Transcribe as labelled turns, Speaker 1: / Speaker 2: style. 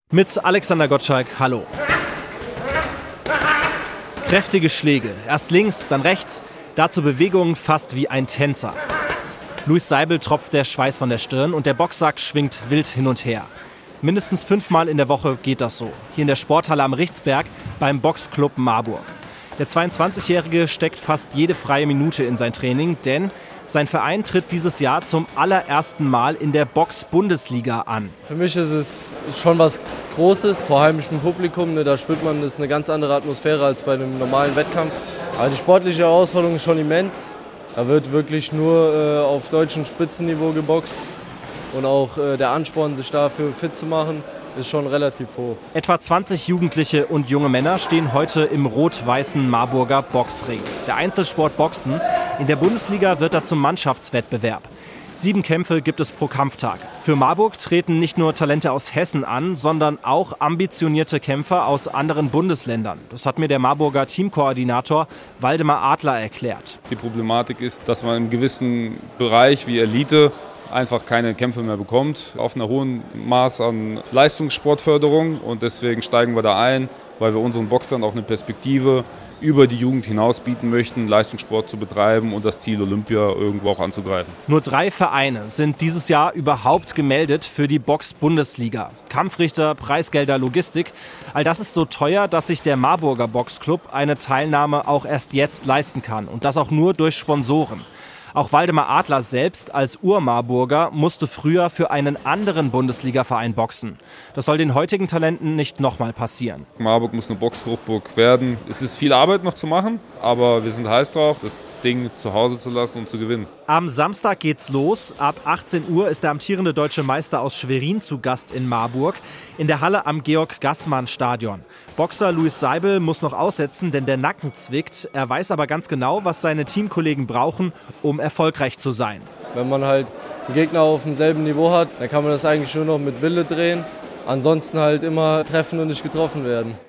Speaker 1: Mit Alexander Gottschalk, hallo. Kräftige Schläge, erst links, dann rechts, dazu Bewegungen fast wie ein Tänzer. Luis Seibel tropft der Schweiß von der Stirn und der Boxsack schwingt wild hin und her. Mindestens 5-mal in der Woche geht das so. Hier in der Sporthalle am Richtsberg beim Boxclub Marburg. Der 22-Jährige steckt fast jede freie Minute in sein Training, denn sein Verein tritt dieses Jahr zum allerersten Mal in der Box-Bundesliga an.
Speaker 2: Für mich ist es schon was Großes, vor heimischem Publikum. Da spürt man, das ist eine ganz andere Atmosphäre als bei einem normalen Wettkampf. Aber die sportliche Herausforderung ist schon immens. Da wird wirklich nur auf deutschem Spitzenniveau geboxt. Und auch der Ansporn, sich dafür fit zu machen, ist schon relativ hoch.
Speaker 1: Etwa 20 Jugendliche und junge Männer stehen heute im rot-weißen Marburger Boxring. Der Einzelsport Boxen. In der Bundesliga wird er zum Mannschaftswettbewerb. 7 Kämpfe gibt es pro Kampftag. Für Marburg treten nicht nur Talente aus Hessen an, sondern auch ambitionierte Kämpfer aus anderen Bundesländern. Das hat mir der Marburger Teamkoordinator Waldemar Adler erklärt.
Speaker 3: Die Problematik ist, dass man im gewissen Bereich wie Elite einfach keine Kämpfe mehr bekommt, auf einer hohen Maß an Leistungssportförderung, und deswegen steigen wir da ein, weil wir unseren Boxern auch eine Perspektive über die Jugend hinaus bieten möchten, Leistungssport zu betreiben und das Ziel Olympia irgendwo auch anzugreifen.
Speaker 1: Nur 3 Vereine sind dieses Jahr überhaupt gemeldet für die Box-Bundesliga. Kampfrichter, Preisgelder, Logistik. All das ist so teuer, dass sich der Marburger Boxclub eine Teilnahme auch erst jetzt leisten kann. Und das auch nur durch Sponsoren. Auch Waldemar Adler selbst als Ur-Marburger musste früher für einen anderen Bundesliga-Verein boxen. Das soll den heutigen Talenten nicht nochmal passieren.
Speaker 3: Marburg muss eine Boxhochburg werden. Es ist viel Arbeit noch zu machen, aber wir sind heiß drauf, das Ding zu Hause zu lassen und zu gewinnen.
Speaker 1: Am Samstag geht's los. Ab 18 Uhr ist der amtierende deutsche Meister aus Schwerin zu Gast in Marburg in der Halle am Georg-Gassmann-Stadion. Boxer Luis Seibel muss noch aussetzen, denn der Nacken zwickt. Er weiß aber ganz genau, was seine Teamkollegen brauchen, um erfolgreich zu sein.
Speaker 2: Wenn man halt einen Gegner auf demselben Niveau hat, dann kann man das eigentlich nur noch mit Wille drehen. Ansonsten halt immer treffen und nicht getroffen werden.